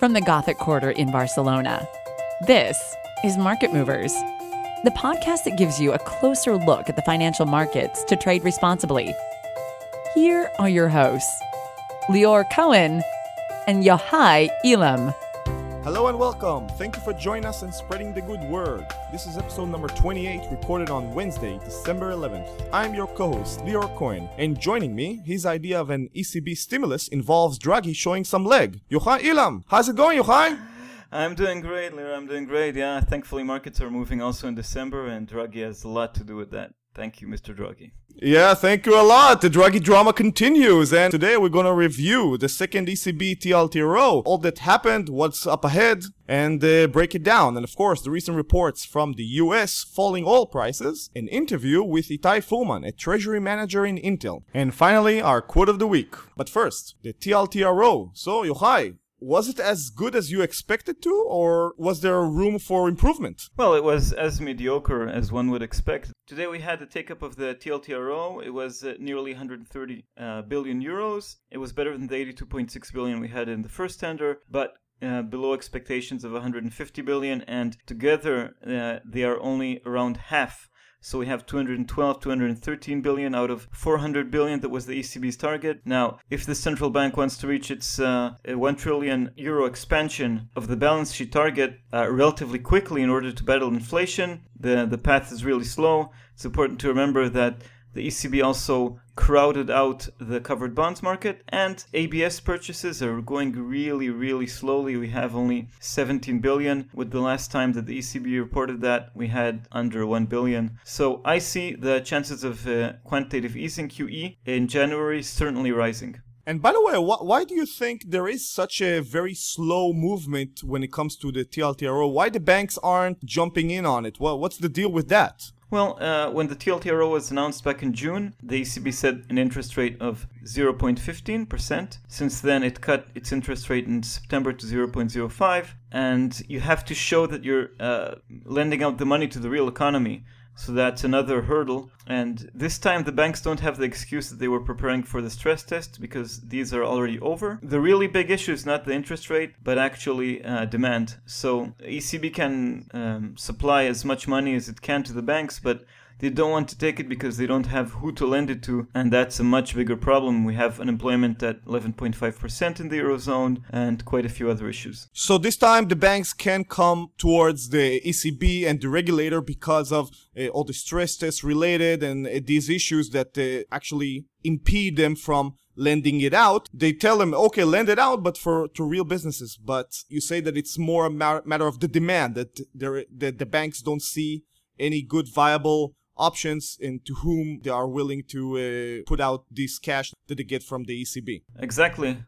from the Gothic Quarter in Barcelona. This is Market Movers, the podcast that gives you a closer look at the financial markets to trade responsibly. Here are your hosts, Lior Cohen and Yochai Elam. Hello and welcome. Thank you for joining us and spreading the good word. This is episode number 28, recorded on Wednesday, December 11th. I'm your co-host, Lior Cohen, and joining me, his idea of an ECB stimulus involves Draghi showing some leg. Yochai Elam, how's it going, Yochai? I'm doing great, Lior. I'm doing great. Yeah, thankfully markets are moving also in December, and Draghi has a lot to do with that. Thank you, Mr. Draghi. Yeah, thank you a lot. The Draghi drama continues, and today we're going to review the second ECB TLTRO, all that happened, what's up ahead, and break it down. And of course, the recent reports from the US falling oil prices, an interview with Itai Fuhrman, a treasury manager in Intel, and finally, our quote of the week. But first, the TLTRO. So, Yochai, was it as good as you expected to, or was there room for improvement? Well, it was as mediocre as one would expect. Today we had the take-up of the TLTRO. It was nearly 130 billion euros. It was better than the 82.6 billion we had in the first tender, but below expectations of 150 billion, and together they are only around half. So we have 213 billion out of 400 billion that was the ECB's target. Now, if the central bank wants to reach its 1 trillion euro expansion of the balance sheet target relatively quickly in order to battle inflation, the path is really slow. It's important to remember that the ECB also crowded out the covered bonds market, and ABS purchases are going really, really slowly. We have only 17 billion. With the last time that the ECB reported that, we had under 1 billion. So I see the chances of quantitative easing QE in January certainly rising. And by the way, why do you think there is such a very slow movement when it comes to the TLTRO? Why the banks aren't jumping in on it? What's the deal with that? Well, when the TLTRO was announced back in June, the ECB set an interest rate of 0.15%. Since then, it cut its interest rate in September to 0.05%. And you have to show that you're lending out the money to the real economy. So that's another hurdle. And this time the banks don't have the excuse that they were preparing for the stress test, because these are already over. The really big issue is not the interest rate, but actually demand. So ECB can supply as much money as it can to the banks, but they don't want to take it because they don't have who to lend it to, and that's a much bigger problem. We have unemployment at 11.5% in the Eurozone and quite a few other issues. So this time the banks can come towards the ECB and the regulator because of all the stress tests related and these issues that actually impede them from lending it out. They tell them, okay, lend it out, but to real businesses. But you say that it's more a matter of the demand, that the banks don't see any good viable options into whom they are willing to put out this cash that they get from the ECB. Exactly.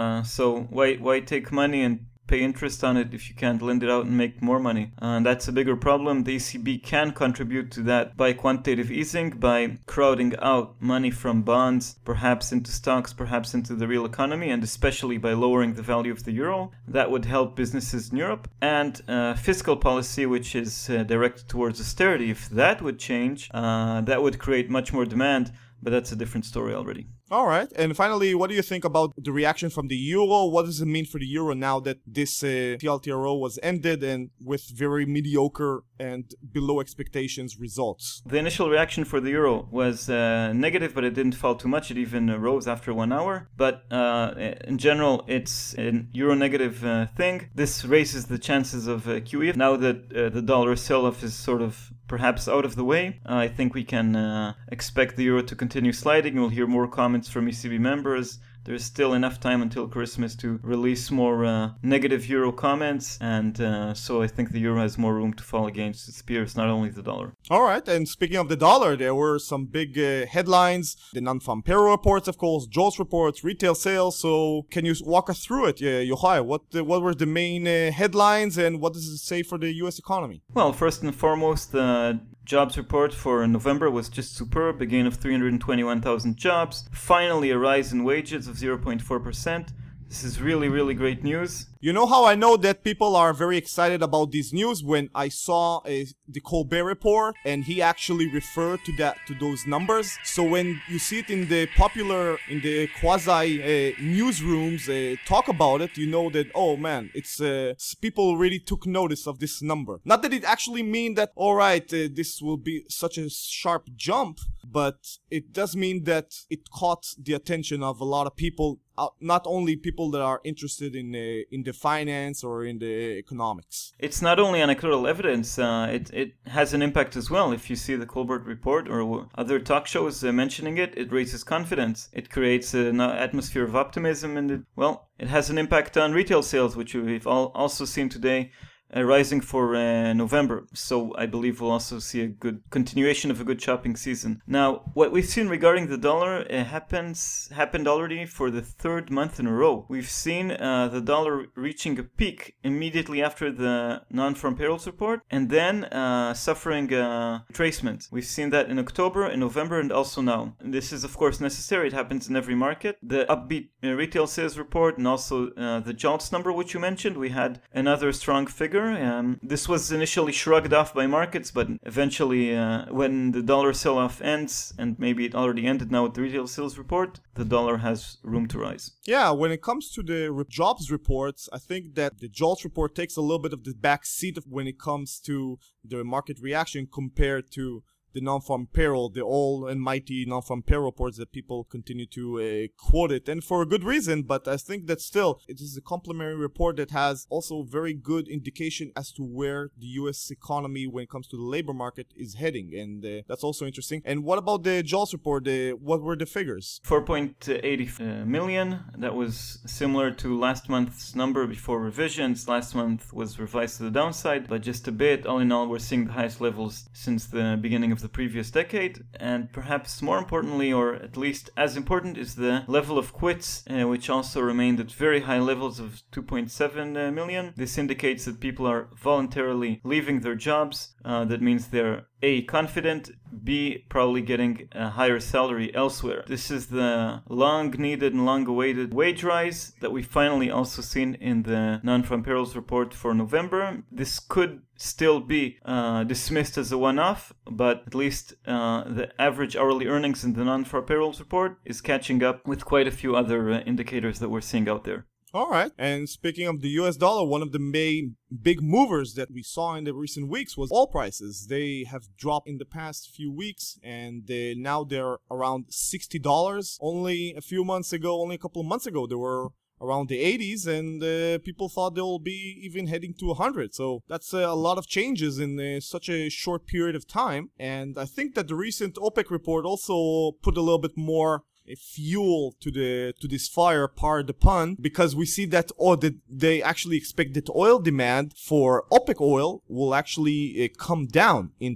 So why take money and pay interest on it if you can't lend it out and make more money? And that's a bigger problem. The ECB can contribute to that by quantitative easing, by crowding out money from bonds, perhaps into stocks, perhaps into the real economy, and especially by lowering the value of the euro. That would help businesses in Europe. And fiscal policy, which is directed towards austerity, if that would change, that would create much more demand. But that's a different story already. All right. And finally, what do you think about the reaction from the euro? What does it mean for the euro now that this TLTRO was ended and with very mediocre and below expectations results? The initial reaction for the euro was negative, but it didn't fall too much. It even rose after 1 hour. But in general, it's a euro negative thing. This raises the chances of QE. Now that the dollar sell-off is sort of perhaps out of the way, I think we can expect the euro to continue sliding. We'll hear more comments from ECB members. There's still enough time until Christmas to release more negative euro comments, and so I think the euro has more room to fall against its peers, not only the dollar. All right, and speaking of the dollar, there were some big headlines, the non-farm payroll reports, of course, JOLTS reports, retail sales. So can you walk us through it, Yochai? What were the main headlines, and what does it say for the U.S. economy? Well, first and foremost, the jobs report for November was just superb, a gain of 321,000 jobs. Finally, a rise in wages of 0.4%. This is really, really great news. You know how I know that people are very excited about this news? When I saw the Colbert Report, and he actually referred to those numbers. So when you see it in the quasi newsrooms talk about it, you know that, oh man, it's people really took notice of this number. Not that it actually mean that, all right, this will be such a sharp jump, but it does mean that it caught the attention of a lot of people. Not only people that are interested in the finance or in the economics. It's not only anecdotal evidence, it has an impact as well. If you see the Colbert Report or other talk shows mentioning it, it raises confidence. It creates an atmosphere of optimism, and it has an impact on retail sales, which we've also seen today. Rising for November, so I believe we'll also see a good continuation of a good shopping season. Now, what we've seen regarding the dollar happened already for the third month in a row. We've seen the dollar reaching a peak immediately after the non-farm payrolls report, and then suffering retracement. We've seen that in October, in November, and also now. This is, of course, necessary. It happens in every market. The upbeat retail sales report and also the JOLTS number, which you mentioned, we had another strong figure. This was initially shrugged off by markets, but eventually when the dollar sell-off ends, and maybe it already ended now with the retail sales report, the dollar has room to rise. Yeah, when it comes to the jobs reports, I think that the JOLTS report takes a little bit of the back seat when it comes to the market reaction compared to the non-farm payroll, the all and mighty non-farm payroll reports that people continue to quote it, and for a good reason. But I think that still it is a complementary report that has also very good indication as to where the U.S. economy, when it comes to the labor market, is heading, and that's also interesting. And what about the JOLTS report? What were the figures? 4.80 million. That was similar to last month's number before revisions. Last month was revised to the downside, but just a bit. All in all, we're seeing the highest levels since the beginning of the previous decade, and perhaps more importantly, or at least as important, is the level of quits, which also remained at very high levels of 2.7 million. This indicates that people are voluntarily leaving their jobs. That means they're A, confident, B, probably getting a higher salary elsewhere. This is the long-needed and long-awaited wage rise that we finally also seen in the non-farm payrolls report for November. This could still be dismissed as a one-off, but at least the average hourly earnings in the non-farm payrolls report is catching up with quite a few other indicators that we're seeing out there. All right. And speaking of the US dollar, one of the main big movers that we saw in the recent weeks was oil prices. They have dropped in the past few weeks, and now they're around $60. Only a couple of months ago, they were around the 80s, and people thought they'll be even heading to 100. So that's a lot of changes in such a short period of time. And I think that the recent OPEC report also put a little bit more fuel to this fire, pardon the pun, because we see that they actually expect that oil demand for OPEC oil will actually come down in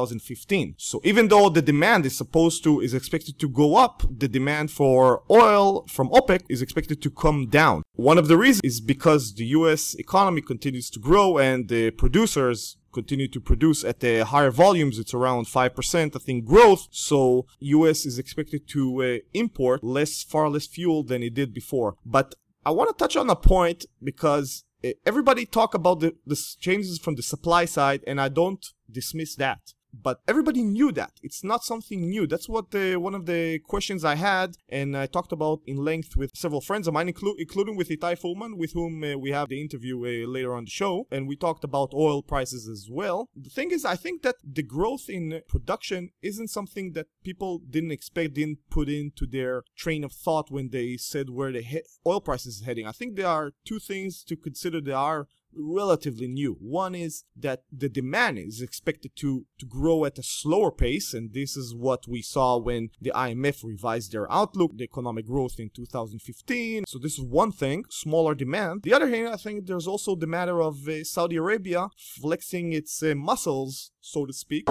2015. So even though the demand is expected to go up, the demand for oil from OPEC is expected to come down. One of the reasons is because the US economy continues to grow and the producers continue to produce at higher volumes. It's around 5%, I think, growth. So US is expected to import far less fuel than it did before. But I want to touch on a point because everybody talk about the changes from the supply side, and I don't dismiss that. But everybody knew that. It's not something new. That's what one of the questions I had, and I talked about in length with several friends of mine, including with Itai Fullman, with whom we have the interview later on the show, and we talked about oil prices as well. The thing is, I think that the growth in production isn't something that people didn't put into their train of thought when they said where the oil price is heading. I think there are two things to consider that are relatively new. One is that the demand is expected to grow at a slower pace, and this is what we saw when the IMF revised their outlook, the economic growth in 2015. So this is one thing, smaller demand. The other thing, I think there's also the matter of Saudi Arabia flexing its muscles, so to speak.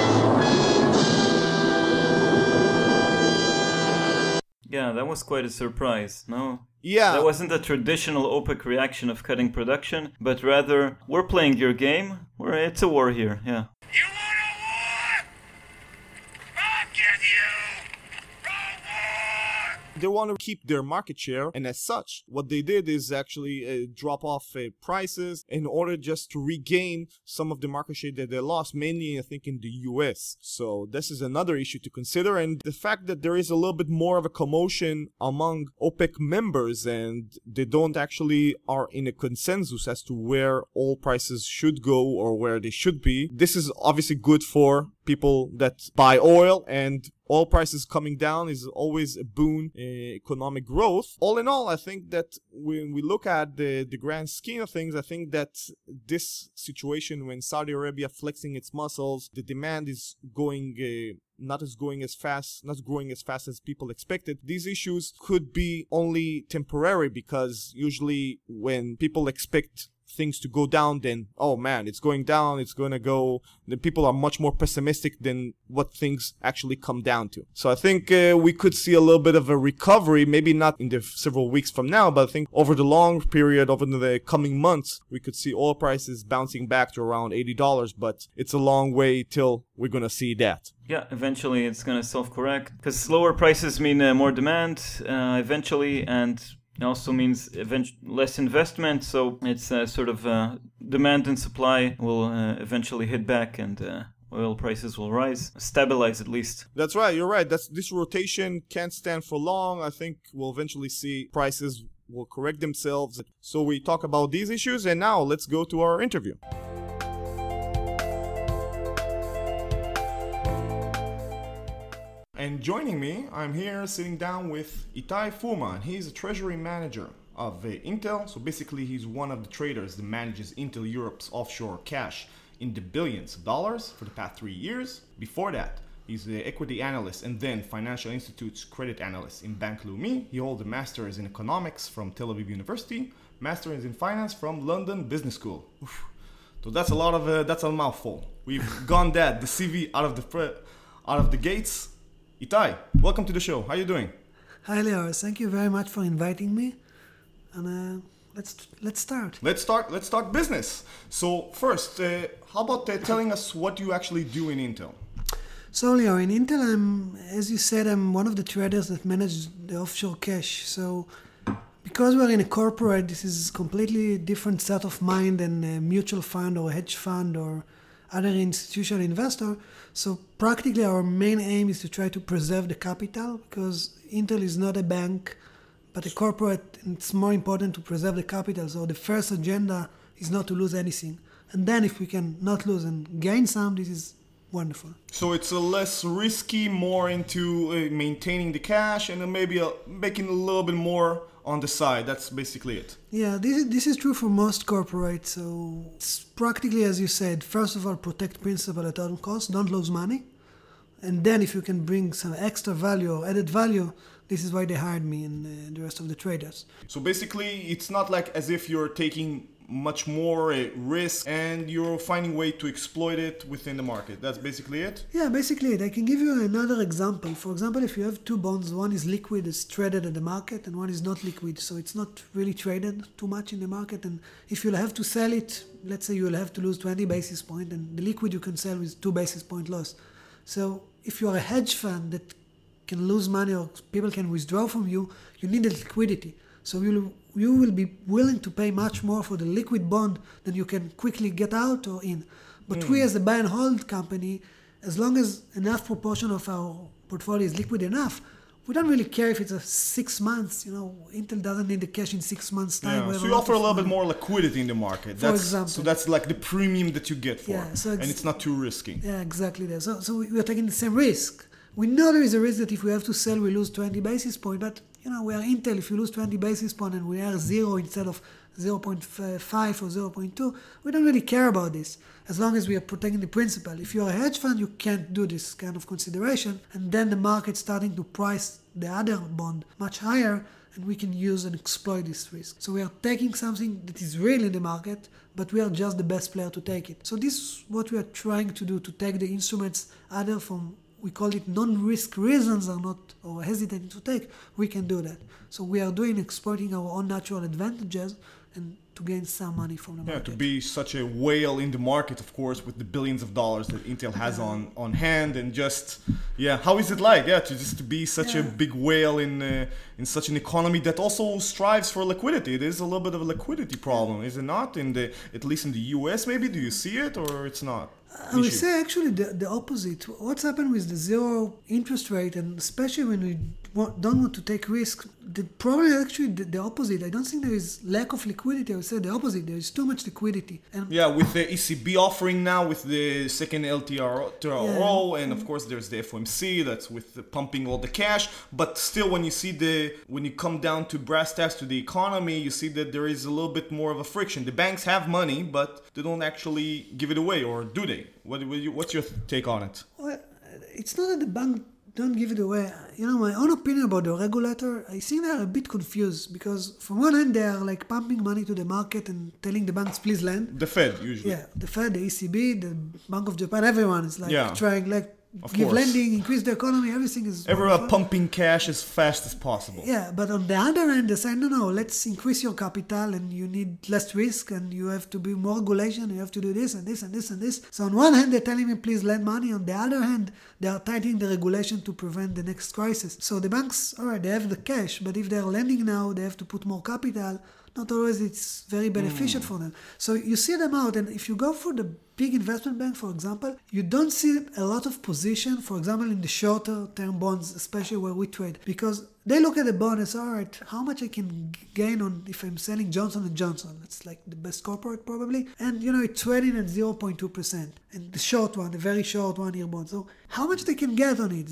Yeah, that was quite a surprise, no? Yeah. That wasn't a traditional OPEC reaction of cutting production, but rather, we're playing your game, it's a war here, yeah. You want a war? I'll give you a war! they want to keep their market share. And as such, what they did is actually drop off prices in order just to regain some of the market share that they lost, mainly I think in the US. So this is another issue to consider. And the fact that there is a little bit more of a commotion among OPEC members and they don't actually are in a consensus as to where oil prices should go or where they should be. This is obviously good for people that buy oil, and oil prices coming down is always a boon in economic growth. All in all, I think that when we look at the grand scheme of things, I think that this situation when Saudi Arabia flexing its muscles, the demand is going not growing as fast as people expected. These issues could be only temporary, because usually when people expect things to go down, then oh man, it's going down, it's going to go, then people are much more pessimistic than what things actually come down to. So I think we could see a little bit of a recovery, maybe not in the several weeks from now, but I think over the long period, over the coming months, we could see oil prices bouncing back to around $80, but it's a long way till we're going to see that. Yeah, eventually it's going to self-correct, because lower prices mean more demand eventually, and it also means less investment, so it's sort of demand and supply will eventually hit back, and oil prices will rise, stabilize at least. That's right, you're right. This rotation can't stand for long. I think we'll eventually see prices will correct themselves. So we talk about these issues, and now let's go to our interview. And joining me, I'm here sitting down with Itai Fuhrman. He's a treasury manager of Intel. So basically, he's one of the traders that manages Intel Europe's offshore cash in the billions of dollars for the past 3 years. Before that, he's the equity analyst and then Financial Institute's credit analyst in Bank Leumi. He holds a master's in economics from Tel Aviv University, master's in finance from London Business School. Oof. So that's a mouthful. We've gone the CV out of the gates. Itai, welcome to the show. How are you doing? Hi, Leo. Thank you very much for inviting me. And let's start. Let's talk business. So first, how about telling us what you actually do in Intel? So, Leo, in Intel, as you said, I'm one of the traders that manage the offshore cash. So, because we're in a corporate, this is completely different set of mind than a mutual fund or a hedge fund or other institutional investor. So practically our main aim is to try to preserve the capital, because Intel is not a bank but a corporate, and it's more important to preserve the capital. So the first agenda is not to lose anything, and then if we can not lose and gain some, this is wonderful. So it's a less risky, more into maintaining the cash, and then maybe making a little bit more on the side. That's basically it. Yeah, this is true for most corporates. So it's practically, as you said, first of all, protect principal at all costs, don't lose money. And then if you can bring some extra value or added value, this is why they hired me and the rest of the traders. So basically, it's not like as if you're taking much more risk and you're finding a way to exploit it within the market. That's basically it? Yeah, basically it. I can give you another example. For example, if you have two bonds, one is liquid, it's traded at the market, and one is not liquid, so it's not really traded too much in the market. And if you'll have to sell it, let's say you'll have to lose 20 basis points, and the liquid you can sell with 2 basis point loss. So if you are a hedge fund that can lose money or people can withdraw from you, you need the liquidity. So you will be willing to pay much more for the liquid bond than you can quickly get out or in. But we as a buy and hold company, as long as enough proportion of our portfolio is liquid enough, we don't really care if it's a 6 months. Intel doesn't need the cash in 6 months time. Yeah. So you offer a little bit more liquidity in the market. For example. So that's like the premium that you get for it. Yeah, and it's not too risky. Yeah, exactly that. So we are taking the same risk. We know there is a risk that if we have to sell, we lose 20 basis points. But, we are Intel. If you lose 20 basis points and we are 0 instead of 0.5 or 0.2, we don't really care about this, as long as we are protecting the principal. If you're a hedge fund, you can't do this kind of consideration. And then the market's starting to price the other bond much higher, and we can use and exploit this risk. So we are taking something that is real in the market, but we are just the best player to take it. So this is what we are trying to do, to take the instruments other from, we call it non-risk reasons are not, or hesitating to take, we can do that. So we are exploiting our own natural advantages, and to gain some money from the Yeah, market. to be such a whale in the market, of course, with the billions of dollars that Intel has on hand, and just how is it like? Yeah, to be such a big whale in such an economy that also strives for liquidity. It is a little bit of a liquidity problem, is it not? At least in the U.S., maybe. Do you see it, or it's not? I would say actually the opposite. What's happened with the zero interest rate, and especially when we don't want to take risks, the problem is actually the opposite. I don't think there is lack of liquidity. I would say the opposite. There is too much liquidity. And with the ECB offering now, with the second LTRO, and of course there's the FOMC that's with the pumping all the cash. But still, when you come down to brass tacks to the economy, you see that there is a little bit more of a friction. The banks have money, but they don't actually give it away, or do they? What's your take on it? Well, it's not that the bank don't give it away. My own opinion about the regulator, I think they're a bit confused because from one hand they are like pumping money to the market and telling the banks please lend. The Fed usually. Yeah, the Fed, the ECB, the Bank of Japan, everyone is trying give course. lending, increase the economy, everything is everyone wonderful. pumping cash as fast as possible. Yeah, but on the other hand, they say, no, let's increase your capital and you need less risk and you have to be more regulation, you have to do this and this and this and this. So on one hand, they're telling me, please lend money. On the other hand, they are tightening the regulation to prevent the next crisis. So the banks, all right, they have the cash, but if they're lending now, they have to put more capital. Not always it's very beneficial for them. So you see them out, and if you go for the big investment bank, for example, you don't see a lot of position, for example, in the shorter term bonds, especially where we trade, because they look at the bond and say, all right, how much I can gain on if I'm selling Johnson & Johnson? It's like the best corporate probably. And, it's trading at 0.2%. And the short one, the very short 1 year bond. So how much they can get on it?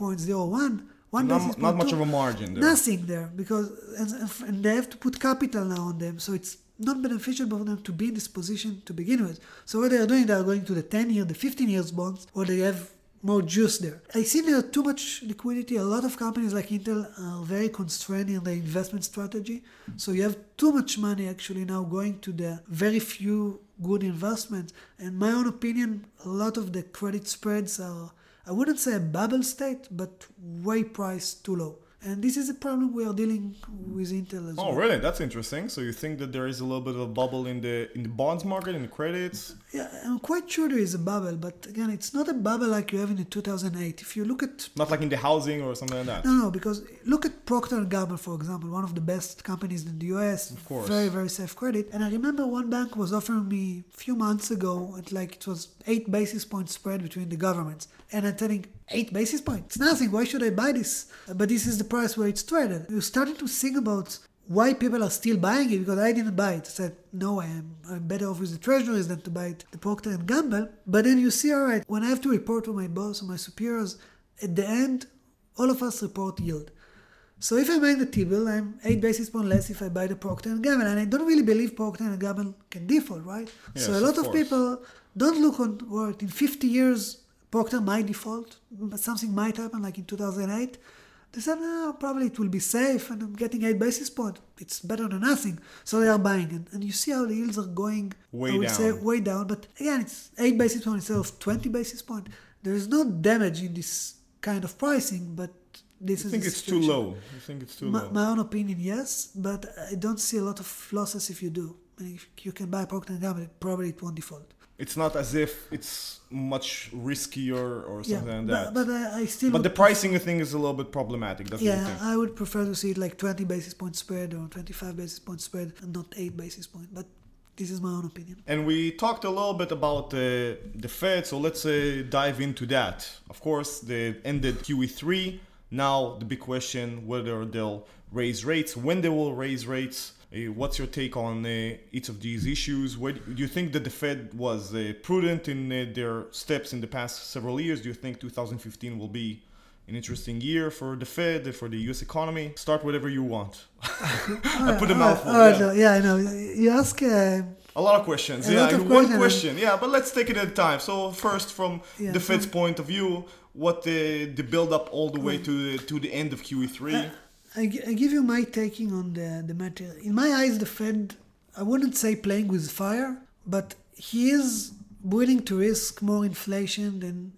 0.01? Not much of a margin there. Nothing there, because and they have to put capital now on them, so it's not beneficial for them to be in this position to begin with. So what they are doing, they are going to the 10-year, the 15 years bonds, where they have more juice there. I see there too much liquidity. A lot of companies like Intel are very constrained in their investment strategy. So you have too much money actually now going to the very few good investments. And my own opinion, a lot of the credit spreads are, I wouldn't say a bubble state, but way priced too low. And this is a problem we are dealing with Intel as well. Oh, really? That's interesting. So you think that there is a little bit of a bubble in the bonds market, in the credits? Yeah, I'm quite sure there is a bubble, but again, it's not a bubble like you have in 2008. If you look at... Not like in the housing or something like that? No, because look at Procter & Gamble, for example, one of the best companies in the US. Of course. Very, very safe credit. And I remember one bank was offering me a few months ago, it was 8 basis points spread between the governments. And I'm telling 8 basis points. It's nothing. Why should I buy this? But this is the price where it's traded. You're starting to think about why people are still buying it, because I didn't buy it. I said, no, I'm better off with the treasuries than to buy it, the Procter & Gamble. But then you see, all right, when I have to report to my boss or my superiors, at the end, all of us report yield. So if I make the T-bill, I'm 8 basis points less if I buy the Procter & Gamble. And I don't really believe Procter & Gamble can default, right? Yes, so a lot of of people don't look on what in 50 years, Procter might default, but something might happen like in 2008. They said, no, probably it will be safe and I'm getting 8 basis points. It's better than nothing. So they are buying it. And you see how the yields are going, way down. But again, it's 8 basis points instead of 20 basis points. There is no damage in this kind of pricing, but this is the situation. You think it's too low? My own opinion, yes, but I don't see a lot of losses if you do. If you can buy Procter & Gamble, probably it won't default. It's not as if it's much riskier or something like that. But I still. But the pricing, I think, is a little bit problematic. That's what you think. I would prefer to see it like 20 basis point spread or 25 basis point spread, and not 8 basis point. But this is my own opinion. And we talked a little bit about the Fed, so let's dive into that. Of course, they ended QE3. Now the big question: whether they'll raise rates, when they will raise rates. What's your take on each of these issues? Do you think that the Fed was prudent in their steps in the past several years? Do you think 2015 will be an interesting year for the Fed, for the US economy? Start whatever you want. I put a mouthful. I know. You ask... a lot of questions. One question. Yeah, but let's take it at a time. So first, from the Fed's point of view, what the build-up all the way to the end of QE3? I give you my taking on the matter. In my eyes, the Fed, I wouldn't say playing with fire, but he is willing to risk more inflation than he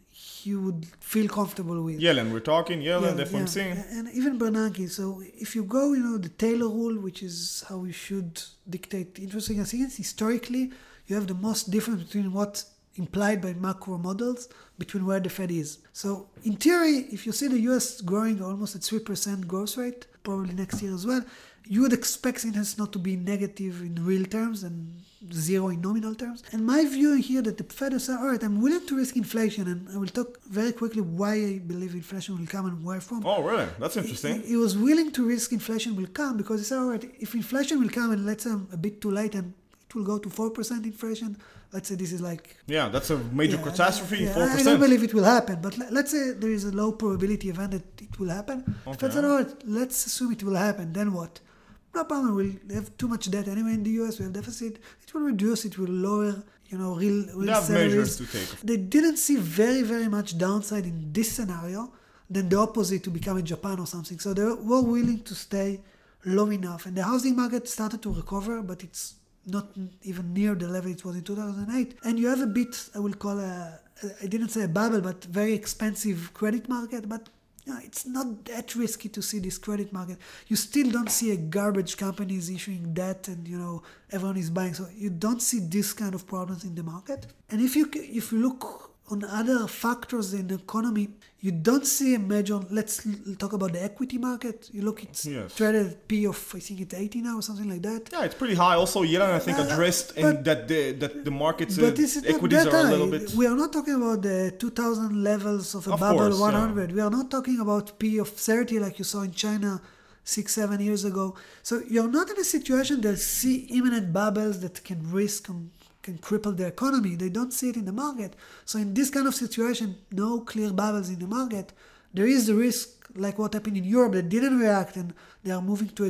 you would feel comfortable with. Yellen, we're talking Yellen, FOMC. And even Bernanke. So if you go, the Taylor rule, which is how we should dictate interest rate against, historically, you have the most difference between what's implied by macro models between where the Fed is. So in theory, if you see the US growing almost at 3% growth rate, probably next year as well, you would expect interest not to be negative in real terms and zero in nominal terms. And my view here that the Fed has said, all right, I'm willing to risk inflation, and I will talk very quickly why I believe inflation will come and where from. Oh, really? That's interesting. He was willing to risk inflation will come because he said, all right, if inflation will come and let's say I'm a bit too late and it will go to 4% inflation, let's say this is like... Yeah, that's a major catastrophe, 4%. I don't believe it will happen, but let's say there is a low probability event that it will happen. Okay. The Fed said, all right, let's assume it will happen, then what? No problem, we'll have too much debt anyway in the US, we have deficit, it will reduce, it will lower, real they have salaries. measures to take. They didn't see very, very much downside in this scenario than the opposite to becoming Japan or something. So they were willing to stay low enough. And the housing market started to recover, but it's not even near the level it was in 2008. And you have a bit, I will call I didn't say a bubble, but very expensive credit market, but it's not that risky to see this credit market. You still don't see a garbage companies issuing debt and, everyone is buying. So you don't see this kind of problems in the market. And if you look on other factors in the economy, you don't see a major, let's talk about the equity market. You look, it's traded at P of, I think it's 80 now or something like that. Yeah, it's pretty high. Also, Yellen, I think, addressed that the markets, equities are a little bit... We are not talking about the 2000 levels of bubble, course, 100. Yeah. We are not talking about P of 30 like you saw in China 6-7 years ago. So you're not in a situation that see imminent bubbles that can risk can cripple the economy. They don't see it in the market. So in this kind of situation, no clear bubbles in the market, there is the risk, like what happened in Europe, that didn't react and they are moving to a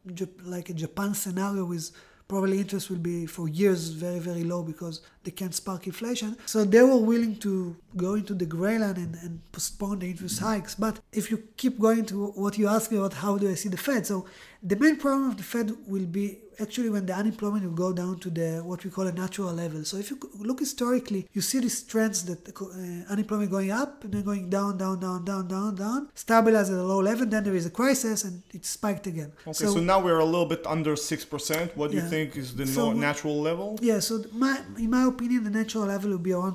Japan scenario with probably interest will be for years very, very low because they can't spark inflation. So they were willing to go into the gray line and postpone the interest hikes. But if you keep going to what you asked me about, how do I see the Fed? So the main problem of the Fed will be actually when the unemployment will go down to what we call a natural level. So if you look historically, you see these trends that unemployment going up and then going down, stabilize at a low level, then there is a crisis and it spiked again. Okay, so now we're a little bit under 6%. What do you think is the natural level? Yeah, so in my opinion, the natural level will be around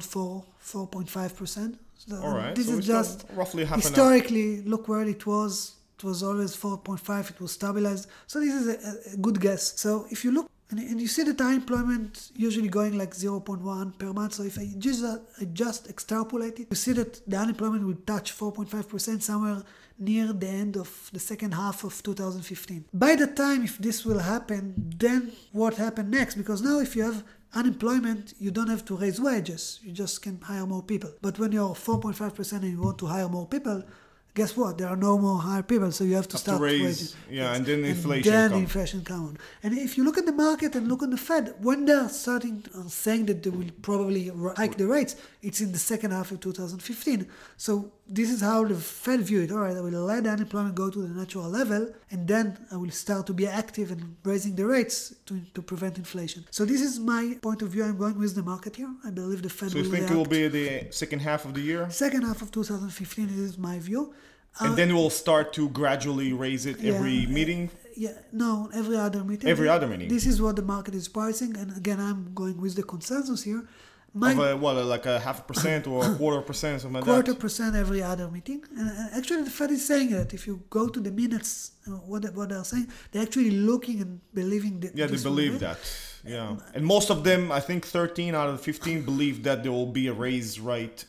4.5%. So all right, this so is just roughly half historically, look where it was. It was always 4.5. It was stabilized. So this is a good guess. So if you look, and you see that unemployment usually going like 0.1 per month. So if I just extrapolate it, you see that the unemployment will touch 4.5% somewhere near the end of the second half of 2015. By the time, if this will happen, then what happened next? Because now if you have unemployment, you don't have to raise wages. You just can hire more people. But when you're 4.5% and you want to hire more people, guess what? There are no more hired people, so you have to start raise. Yeah, and then inflation comes. Inflation comes on. And if you look at the market and look at the Fed, when they're starting saying that they will probably hike the rates, it's in the second half of 2015. So this is how the Fed view it. All right, I will let the unemployment go to the natural level, and then I will start to be active in raising the rates to prevent inflation. So this is my point of view. I'm going with the market here. I believe the Fed will react. So you think it will be the second half of the year? Second half of 2015 is my view. And then we'll start to gradually raise it every meeting? Every other meeting. Every other meeting. This is what the market is pricing. And again, I'm going with the consensus here. Like a 0.5% or 1/4%, something like that? 1/4% every other meeting. And actually, the Fed is saying that if you go to the minutes, what they're saying, they're actually looking and believing that. Yeah, they believe that. Yeah, and most of them, I think 13 out of 15 believe that there will be a raise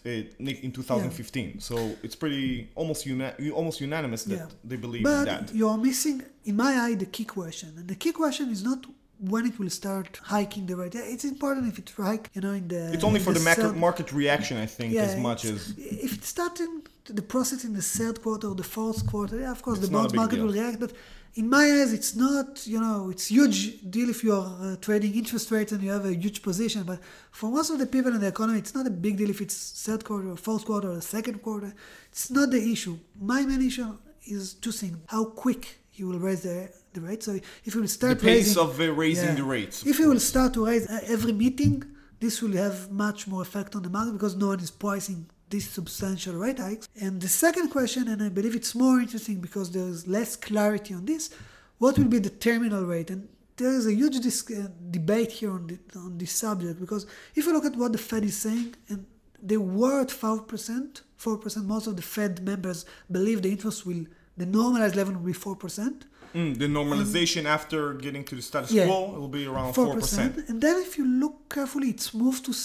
in 2015. Yeah. So it's pretty almost unanimous that they believe in that. But you're missing, in my eye, the key question. And the key question is not when it will start hiking the rate. It's important if it hike, in the... It's only for the market reaction, I think, as much as... If it's starting the process in the third quarter or the fourth quarter, of course, the bond market will react, but in my eyes, it's not, it's huge deal if you're trading interest rates and you have a huge position, but for most of the people in the economy, it's not a big deal if it's third quarter or fourth quarter or second quarter. It's not the issue. My main issue is two things. How quick you will raise the rate. So if you will start the pace of raising the rates. If you will start to raise every meeting, this will have much more effect on the market because no one is pricing these substantial rate hikes. And the second question, and I believe it's more interesting because there is less clarity on this, what will be the terminal rate? And there is a huge debate here on this subject, because if you look at what the Fed is saying, and they were at 4%, most of the Fed members believe the normalized level will be 4%. The normalization after getting to the status quo, it will be around 4%. And then if you look carefully, it's moved to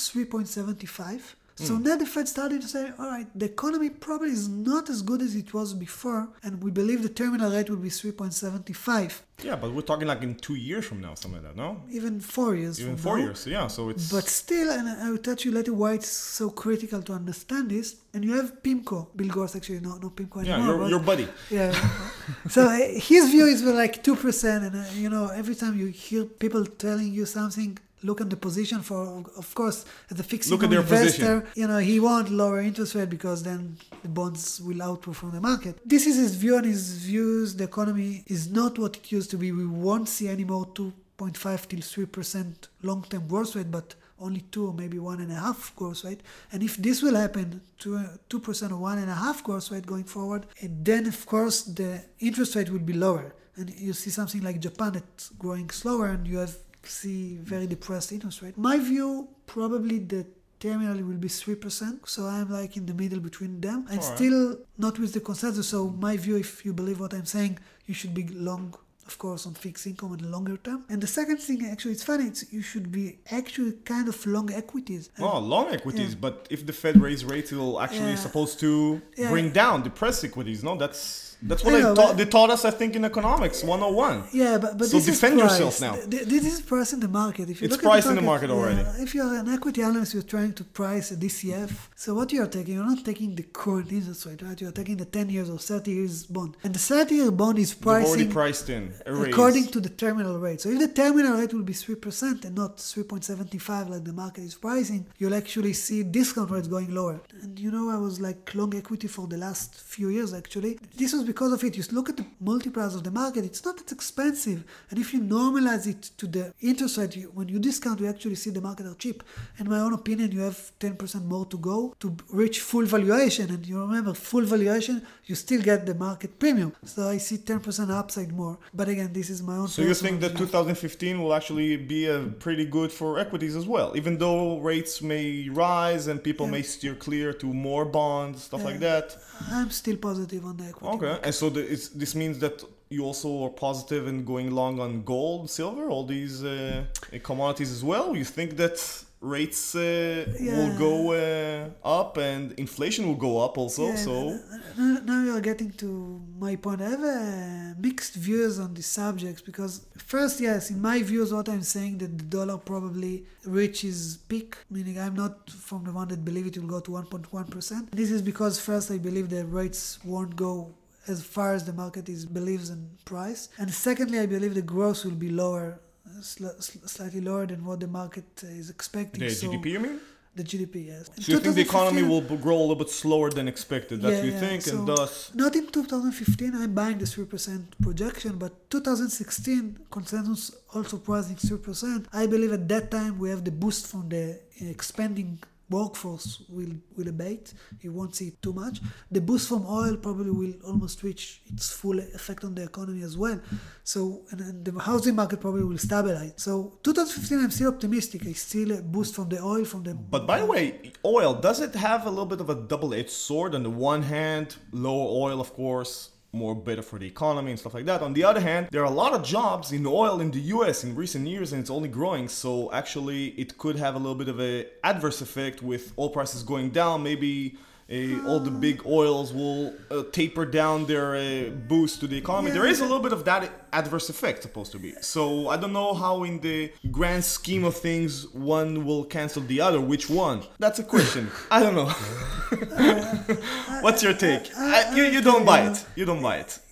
3.75. So now the Fed started to say, all right, the economy probably is not as good as it was before, and we believe the terminal rate will be 3.75. Yeah, but we're talking like in 2 years from now, something like that, no? Even 4 years Even from 4 now. years, yeah, so it's... But still, and I will touch you later why it's so critical to understand this, and you have PIMCO, Bill Gross actually, no PIMCO anymore. Yeah, your buddy. Yeah. So his view is like 2%, and every time you hear people telling you something, look at the position for, of course, as a fixed income investor, he won't lower interest rate because then the bonds will outperform the market. This is his view, and his views, the economy is not what it used to be. We won't see anymore 2.5 till 3% long-term growth rate, but only 2 or maybe 1.5 growth rate. And if this will happen to 2% or 1.5 growth rate going forward, and then of course the interest rate will be lower. And you see something like Japan that's growing slower, and you see very depressed interest rate. My view, probably the terminal will be 3%. So I'm like in the middle between them. I'm still not with the consensus. So my view, if you believe what I'm saying, you should be long, of course, on fixed income in the longer term. And the second thing, actually, it's funny, you should be actually kind of long equities. Long equities, but if the Fed raise rates, it will actually supposed to bring down, depress equities, no? That's what they taught us, I think, in economics 101. Yeah, but so this defend is yourself now. This is priced in the market. If you it's look priced at in the market already. If you're an equity analyst, you're trying to price a DCF. So what you're taking, you're not taking the current interest rate, right? You're taking the 10 years or 30 years bond. And the 30-year bond is pricing already priced in according to the terminal rate. So if the terminal rate will be 3% and not 3.75 like the market is pricing, you'll actually see discount rates going lower. And I was like long equity for the last few years, actually. This was because of it. You look at the multipliers of the market, it's not that expensive. And if you normalize it to the interest rate, when you discount, you actually see the market are cheap. In my own opinion, you have 10% more to go to reach full valuation. And you remember, full valuation, you still get the market premium. So I see 10% upside more. But again, this is my own. So you think that 2015 will actually be pretty good for equities as well, even though rates may rise and people may steer clear to more bonds, stuff like that? I'm still positive on the equity. Okay, and so this means that you also are positive in going long on gold, silver, all these commodities as well? You think that rates will go up and inflation will go up also? So now you're getting to my point. I have mixed views on these subjects because first, yes, in my views, what I'm saying that the dollar probably reaches peak, meaning I'm not from the one that believe it will go to 1.1%. This is because first I believe the rates won't go as far as the market believes in price. And secondly, I believe the growth will be lower, slightly lower than what the market is expecting. The GDP, you mean? The GDP, yes. So you think the economy will grow a little bit slower than expected? That's what you think, so and thus... Not in 2015, I'm buying the 3% projection, but 2016, consensus also pricing 3%. I believe at that time we have the boost from the expanding workforce will abate. You won't see it too much. The boost from oil probably will almost reach its full effect on the economy as well. So, and the housing market probably will stabilize. So 2015, I'm still optimistic. I still a boost from the oil, But by the way, oil, does it have a little bit of a double-edged sword? On the one hand, lower oil, of course, more better for the economy and stuff like that. On the other hand, there are a lot of jobs in oil in the US in recent years and it's only growing. So actually it could have a little bit of an adverse effect with oil prices going down. Maybe all the big oils will taper down their boost to the economy. There is a little bit of that adverse effect supposed to be. So I don't know how in the grand scheme of things one will cancel the other. Which one? That's a question. I don't know. What's your take? You don't buy it. You don't buy it.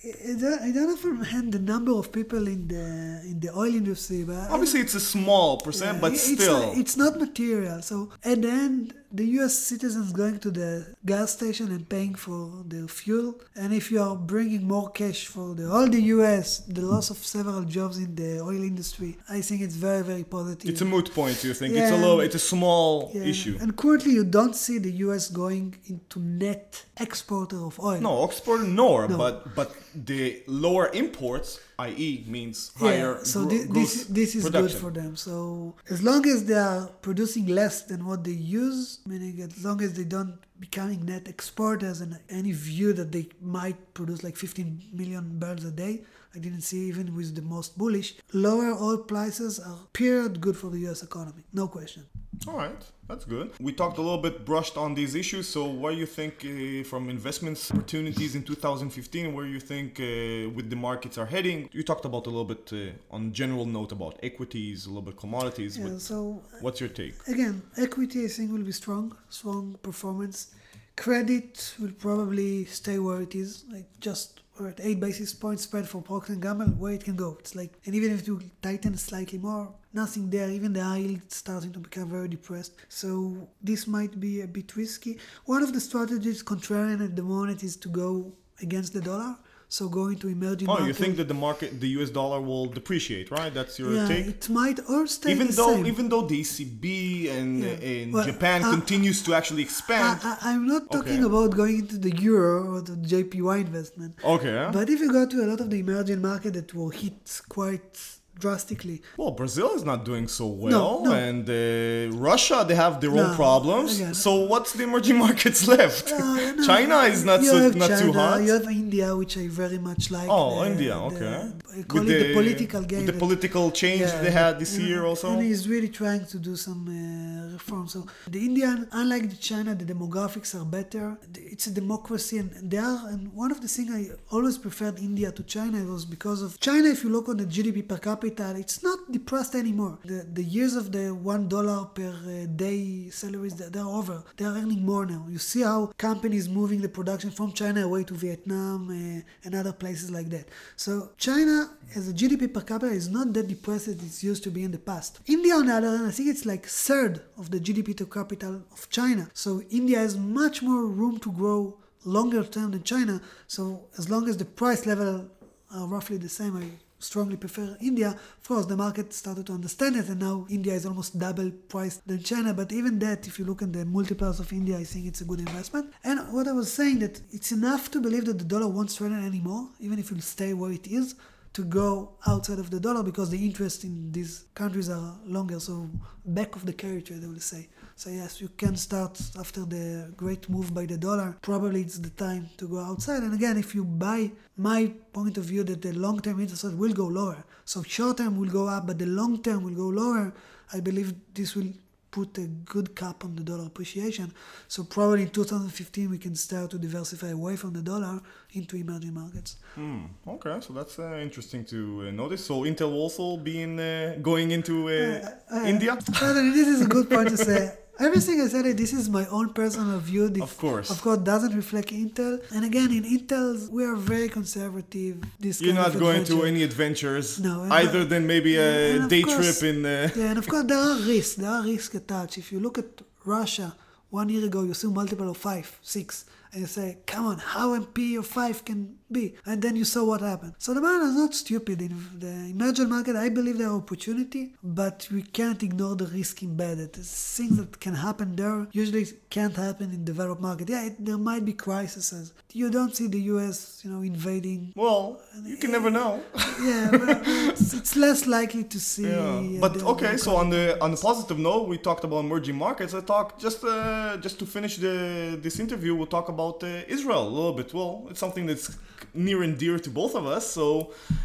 I don't know from hand the number of people in the oil industry, but Obviously, it's a small percent, but still. it's not material. So at the end, the U.S. citizens going to the gas station and paying for their fuel, and if you are bringing more cash for all the U.S., the loss of several jobs in the oil industry, I think it's very, very positive. It's a moot point, you think? Yeah. It's a small issue. And currently, you don't see the U.S. going into net exporter of oil. No, export nor, but the lower imports, i.e. means higher so this is production. good for them. So as long as they are producing less than what they use, meaning as long as they don't becoming net exporters and any view that they might produce like 15 million barrels a day, I didn't see even with the most bullish, lower oil prices are period good for the US economy. No question. All right, that's good. We talked a little bit, brushed on these issues. So what do you think from investments opportunities in 2015, where you think with the markets are heading? You talked about a little bit on general note about equities, a little bit commodities. Yeah, but so what's your take? Again, equity I think will be strong performance. Credit will probably stay where it is, like just or at 8 basis points spread for Procter & Gamble, where it can go. It's like, and even if you tighten slightly more, nothing there. Even the high yield is starting to become very depressed. So this might be a bit risky. One of the strategies contrarian at the moment is to go against the dollar. So going to emerging markets. You think that the US dollar will depreciate, right? That's your take? It might or stay even the though same. Even though the ECB and Japan continues to actually expand. I'm not talking about going into the euro or the JPY investment. Okay. But if you go to a lot of the emerging market that will hit quite drastically. Well, Brazil is not doing so well, No. and Russia, they have their own problems. Again. So what's the emerging markets left? No. China is not too hot. You have India, which I very much like. India, okay. I call it the political game. With the political change they had this year also. And he's really trying to do some reform. So the Indian, unlike the China, the demographics are better. It's a democracy, and they are. And one of the things I always preferred India to China was because of China. If you look on the GDP per capita, it's not depressed anymore. The years of the $1 per day salaries, they're over. They're earning more now. You see how companies moving the production from China away to Vietnam and other places like that. So China, as a GDP per capita, is not that depressed as it used to be in the past. India, on the other hand, I think it's like third of the GDP to capital of China. So India has much more room to grow longer term than China. So as long as the price level are roughly the same, I strongly prefer India. Of course, the market started to understand it, and now India is almost double priced than China. But even that, if you look at the multiples of India, I think it's a good investment. And what I was saying, that it's enough to believe that the dollar won't strengthen anymore, even if it will stay where it is, to go outside of the dollar, because the interest in these countries are longer. So back of the carriage, they will say. So yes, you can start after the great move by the dollar. Probably it's the time to go outside. And again, if you buy, my point of view that the long-term interest rate will go lower. So short-term will go up, but the long-term will go lower. I believe this will put a good cap on the dollar appreciation. So probably in 2015 we can start to diversify away from the dollar into emerging markets. Okay, so that's interesting to notice. So Intel will also be going into India? This is a good point to say. Everything I said, this is my own personal view. Of course, doesn't reflect Intel. And again, in Intel, we are very conservative. You're not going to any adventures, either than maybe a day trip in. And of course, there are risks. There are risks attached. If you look at Russia, 1 year ago, you see a multiple of 5, 6. And you say, come on, how MP of 5 can be? And then you saw what happened. So the market is not stupid. In the emerging market, I believe there are opportunity, but we can't ignore the risk embedded. Things that can happen there usually can't happen in developed market. There might be crises. You don't see the US, invading. Well, you can never know. But it's less likely to see. But okay, so on the positive note, we talked about emerging markets. I talked just to finish this interview, we'll talk about Israel a little bit. Well, it's something that's near and dear to both of us. So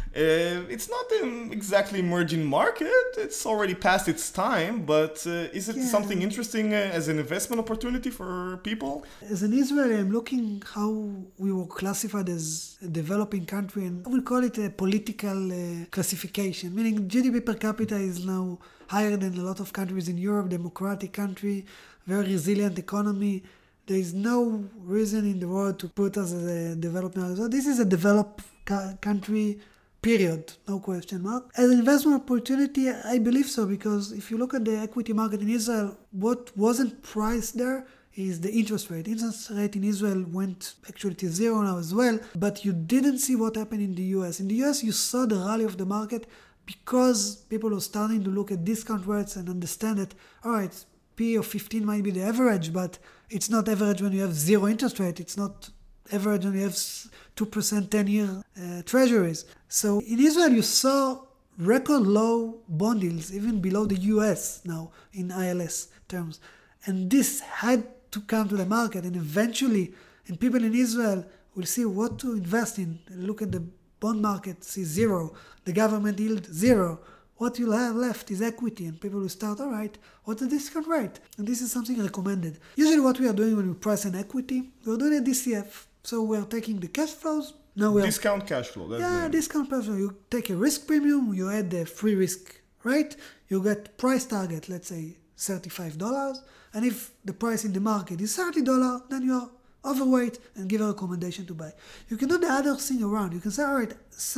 it's not an exactly emerging market. It's already past its time. But is it something interesting as an investment opportunity for people? As an Israeli, I'm looking how we were classified as a developing country, and I will call it a political classification, meaning GDP per capita is now higher than a lot of countries in Europe, democratic country, very resilient economy. There is no reason in the world to put us as a developed market. So this is a developed country, period, no question mark. As an investment opportunity, I believe so, because if you look at the equity market in Israel, what wasn't priced there is the interest rate. Interest rate in Israel went actually to zero now as well, but you didn't see what happened in the US. In the US, you saw the rally of the market because people were starting to look at discount rates and understand that, all right, P of 15 might be the average, but it's not average when you have zero interest rate. It's not average when you have 2% 10-year treasuries. So in Israel, you saw record low bond yields, even below the US now in ILS terms. And this had to come to the market, and eventually, and people in Israel will see what to invest in. Look at the bond market, see zero, the government yield zero. What you'll have left is equity, and people will start, all right, what's the discount rate? And this is something recommended. Usually what we are doing when we price an equity, we're doing a DCF. So we're taking the cash flows. Now we're Discount cash flow. Discount cash flow. You take a risk premium, you add the free risk rate, you get price target, let's say $35. And if the price in the market is $30, then you are overweight and give a recommendation to buy. You can do the other thing around. You can say, all right,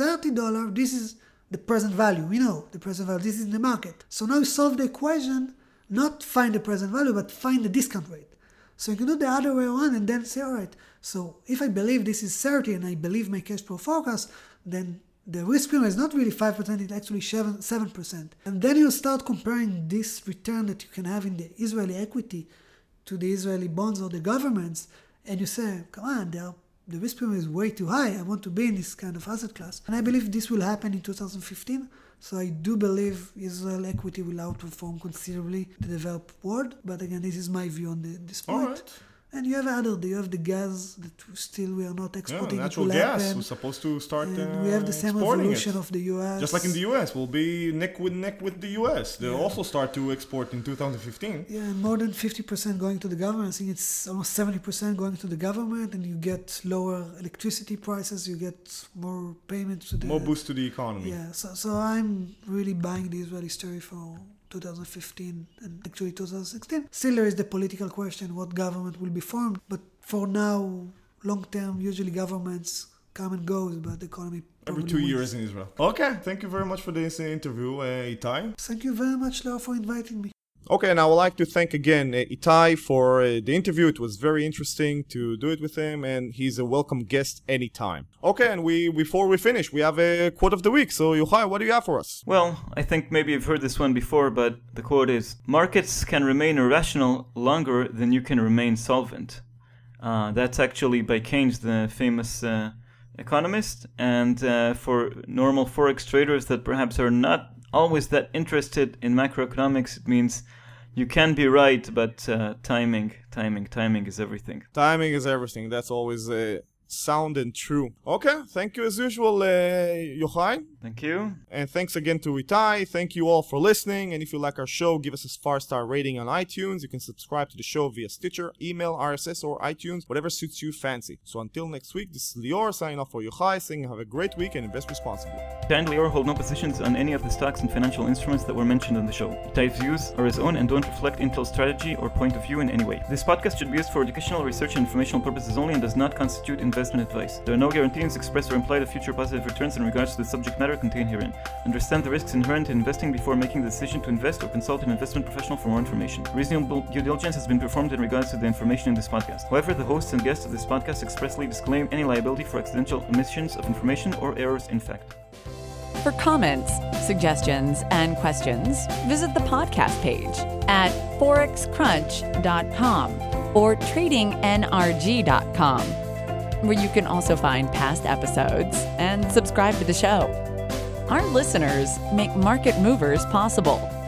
$30, this is the present value. We know the present value. This is in the market. So now you solve the equation, not find the present value, but find the discount rate. So you can do the other way around and then say, all right, so if I believe this is 30 and I believe my cash flow forecast, then the risk premium is not really 5%, it's actually 7%. And then you start comparing this return that you can have in the Israeli equity to the Israeli bonds or the governments, and you say, come on, the risk premium is way too high. I want to be in this kind of asset class. And I believe this will happen in 2015. So I do believe Israel equity will outperform considerably the developed world. But again, this is my view on this point. All right. And you have the gas that still we are not exporting. Natural gas. We're supposed to start and we have the same evolution of the US. Just like in the US, we'll be neck with the US. They'll also start to export in 2015. Yeah, and more than 50% going to the government. I think it's almost 70% going to the government, and you get lower electricity prices. You get more payments to the... More boost to the economy. Yeah, so I'm really buying the Israeli story for 2015 and actually 2016. Still, there is the political question, what government will be formed. But for now, long term, usually governments come and goes, but the economy every 2 years in Israel. Okay, thank you very much for this interview, Itai. Thank you very much, Leo, for inviting me. Okay, and I would like to thank again Itai for the interview. It was very interesting to do it with him, and he's a welcome guest anytime. Okay, and before we finish, we have a quote of the week. So, Yochai, what do you have for us? Well, I think maybe you've heard this one before, but the quote is, "Markets can remain irrational longer than you can remain solvent." That's actually by Keynes, the famous economist, and for normal forex traders that perhaps are not always that interested in macroeconomics, it means you can be right, but timing is everything. Timing is everything. That's always sound and true. Okay, thank you as usual, Yochai. Thank you. And thanks again to Itai. Thank you all for listening. And if you like our show, give us a 5-star rating on iTunes. You can subscribe to the show via Stitcher, email, RSS, or iTunes, whatever suits you fancy. So until next week, this is Lior signing off for Yochai, saying have a great week and invest responsibly. Itai and Lior hold no positions on any of the stocks and financial instruments that were mentioned on the show. Itai's views are his own and don't reflect Intel's strategy or point of view in any way. This podcast should be used for educational, research, and informational purposes only and does not constitute investment advice. There are no guarantees expressed or implied of future positive returns in regards to the subject matter contained herein. Understand the risks inherent in investing before making the decision to invest, or consult an investment professional for more information. Reasonable due diligence has been performed in regards to the information in this podcast. However, the hosts and guests of this podcast expressly disclaim any liability for accidental omissions of information or errors in fact. For comments, suggestions, and questions, visit the podcast page at forexcrunch.com or tradingnrg.com, where you can also find past episodes and subscribe to the show. Our listeners make Market Movers possible.